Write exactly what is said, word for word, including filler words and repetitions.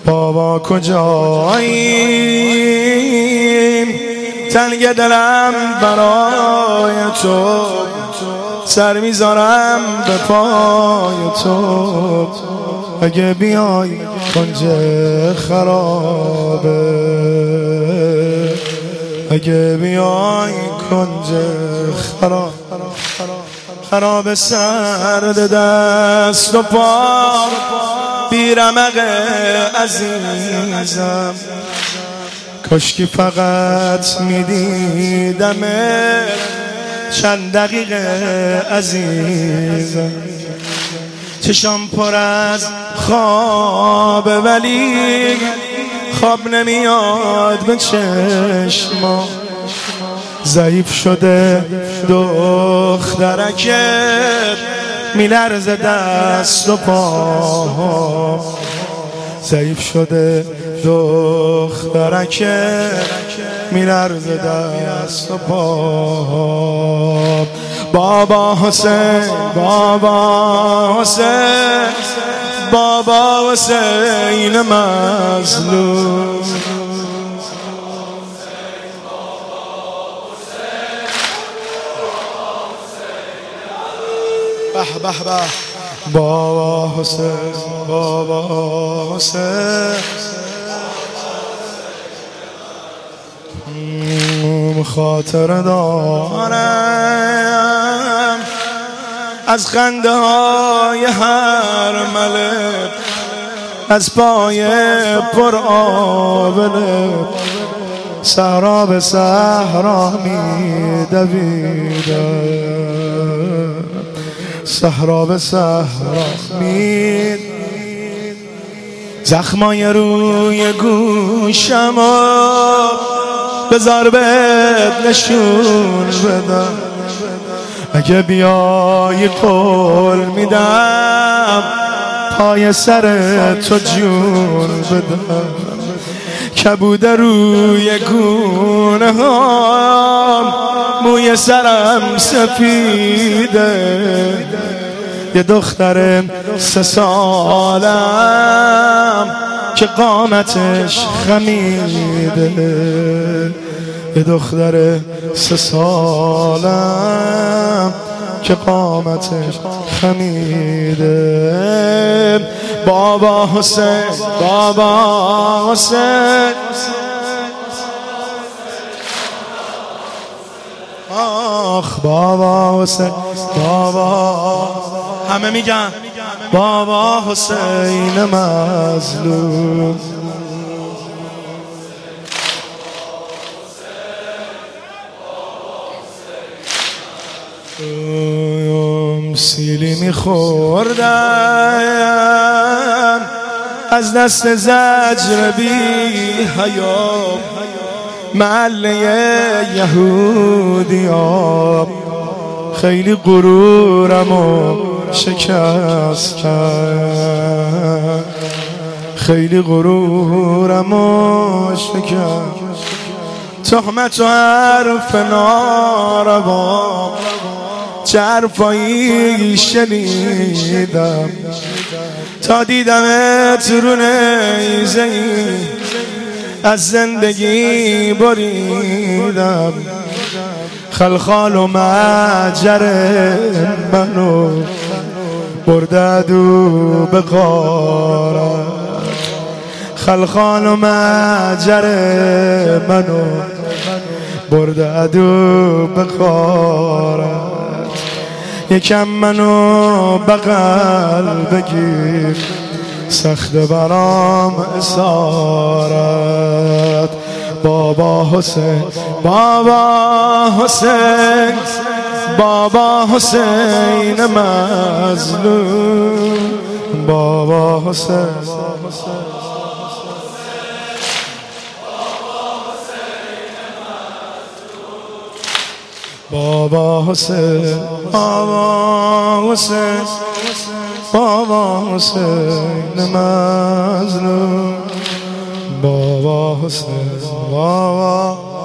بابا کجاییم؟ تنگ دلم برای تو، سر میذارم به پای تو. اگه بیای کنج خرابه، اگه بیای کنج خراب خراب سرد دست و پا، بیرمق عزیزم، کاشکی فقط میدیدم چند دقیقه عزیزم. چشام پر از خوابه ولی خواب نمیاد به چشما. ضعیف شده دخترکت، میلرزه دست و پا. ضعیف شده دخترکت، میلرزه دست و پا. بابا حسین، بابا حسین، بابا حسین مظلوم. به به به. بابا حسین، بابا حسین، خاطر دارم از خنده های هر ملک، از پای پر آبله. صحرا به صحرا می دویدم، صحرا به صحرا می. زخمای روی گوشمو بذار بهت نشون بدم. اگه بیای قول میدم پای سر تو جون بدم. کبود روی گونه هم، موی سرم سفیده. یه دختر سه سالم که قامتش خمیده. یه دختر سه سالم که قامتش خمیده. بابا حسین، بابا حسین، آخ بابا حسین، بابا. همه میگن بابا حسین مظلوم. سیلی میخوردم از دست زجر بی حیا، محله یهودی‌ها. خیلی غرورمو شکست کرد، خیلی غرورمو شکست. تهمت و حرف ناروا، چه حرفایی شنیدم تا دیدمت رو نیزه‌ای از زندگی بریدم. خلخال و مجر منو برده دو به غارت. خلخال و مجر منو برده دو به غارت. یکم منو بغل بگیر، سخت برام اسارت. بابا حسین، بابا حسین، بابا حسین مظلوم. بابا حسین، بابا حسین، بابا حسین، بابا حسین مظلوم. بابا حسین، بابا